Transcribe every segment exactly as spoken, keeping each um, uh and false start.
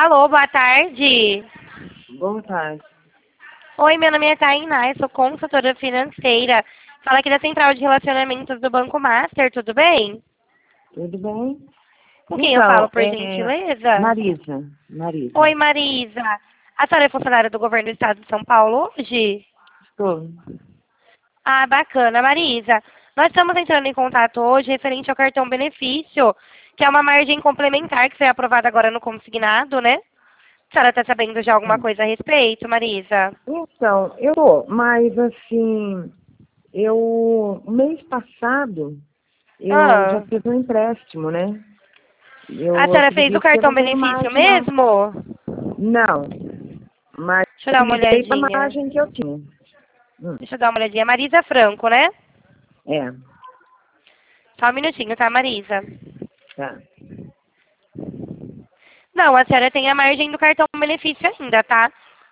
Alô, boa tarde. Boa tarde. Oi, meu nome é Tainá, eu sou consultora financeira. Fala aqui da Central de Relacionamentos do Banco Master, tudo bem? Tudo bem? Com quem eu Então, falo, por é... gentileza? Marisa. Marisa. Oi, Marisa. A senhora é funcionária do governo do estado de São Paulo hoje? Estou. Ah, bacana. Marisa, nós estamos entrando em contato hoje referente ao cartão benefício, que é uma margem complementar que foi aprovada agora no consignado, né? A senhora está sabendo já alguma Hum. coisa a respeito, Marisa? Então, eu tô, mas assim, eu, mês passado, eu já Ah, fiz um empréstimo, né? a Eu senhora fez o acredito que eu cartão não tenho benefício margem, não. mesmo? Não, mas Deixa eu dar uma utilizei a olhadinha. margem que eu tinha. Hum. Deixa eu dar uma olhadinha. Marisa Franco, né? É, Só um minutinho, tá, Marisa? tá. Não, a senhora tem a margem do cartão benefício ainda, tá?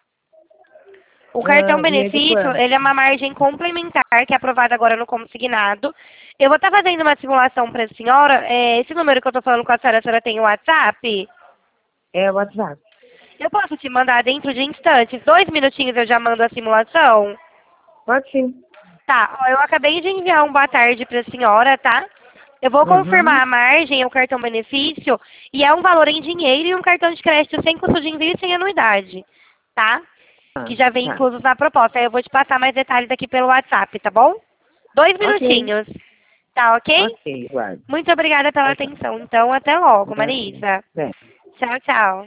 O cartão Ah, e é de benefício, quanto? ele é uma margem complementar que é aprovada agora no consignado. Eu vou estar fazendo uma simulação para a senhora. É, esse número que eu estou falando com a senhora, a senhora tem o WhatsApp? É o WhatsApp. Eu posso te mandar dentro de instantes. Dois minutinhos eu já mando a simulação. Pode sim. Tá, ó, eu acabei de enviar um boa tarde para a senhora, tá? Eu vou confirmar Uhum. a margem, o cartão benefício, e é um valor em dinheiro e um cartão de crédito sem custo de envio e sem anuidade, tá? Tá, Que já vem tá. inclusos na proposta. Aí eu vou te passar mais detalhes aqui pelo WhatsApp, tá bom? Dois Ok. minutinhos. Tá ok? Ok, guarda. Muito obrigada pela Tchau, tchau. atenção. Então, até logo, Nada. Marisa. Bem. Tchau, tchau.